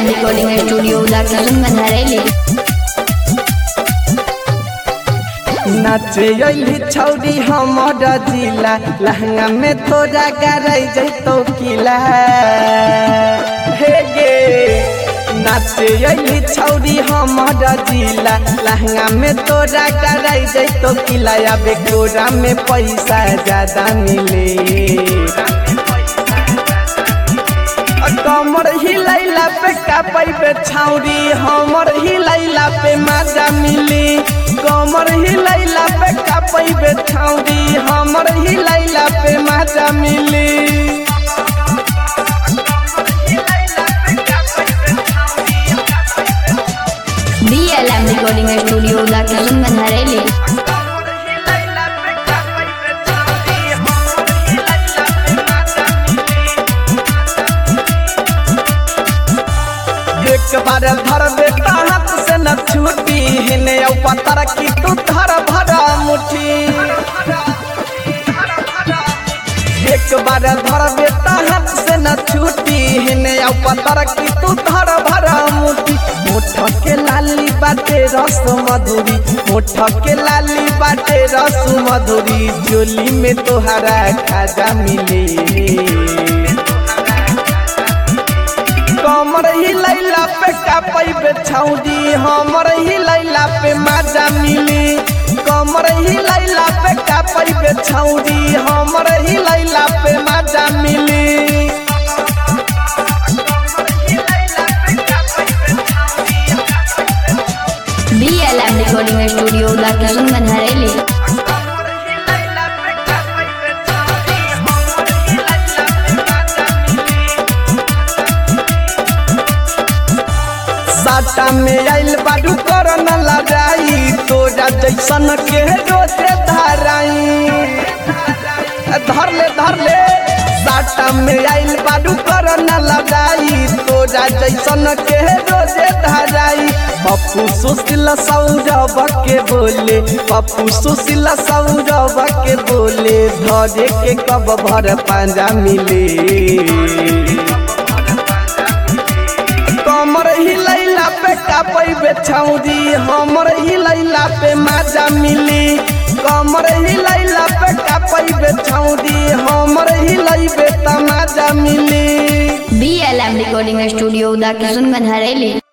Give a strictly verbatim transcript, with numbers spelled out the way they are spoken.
एल recording studio उदाकिशन बंधारेली। नाचे अली छौरी हमर जिला लहंगा में तोरा गराई जैतो किला हे गे। नाचे अली छौरी हमर जिला लहंगा में तोरा गराई जैतो किला। अब कोरा में पैसा ज्यादा मिले कमर हिलैला पे का पैबे छौरी हमर हिलैला पे मजा मिली। कमर हिलैला पे का पैबे छौरी हमर हिलैला पे मजा मिली। D L M recording studio उदाकिशन बंधारेली। एक बार धर बेटा हाथ से न छूटी हिने पतर की तू धर भरा मुठी। एक बार धर बेटा हाथ से न छूटी हिने पतर की तू धर भरा मुठी। मुठ के लाली बाटे रस मधुरी मुठ के लाली बाटे रस मधुरी झोली में तोहरा खाजा मिले। कमर हिलैला पे का पैबे छौरी हमर हिलैला पे मजा मिली। कमर हिलैला पे का पैबे छौरी हमर हिलैला पे मजा मिली। D L M recording studio उदाकिशन बंधारेली। साटा में आइल बाडू कर न लड़ाई तोरा जैसन के रोजे धराई धर ले धर ले। साटा में आइल बाडू कर न लड़ाई तोरा जैसन के रोजे धराई। पप्पू सुशील सौरभ के बोले पप्पू सुशील सौरभ के बोले धरे के कब भर पांजा मिले। कमर हिलैला पे का पैबे छौरी हमर हिलैला पे मजा मिली। कमर हिलैला पे का पैबे छौरी हमर हिलैबे त मजा मिली। D L M recording studio उदाकिशन बंधारेली।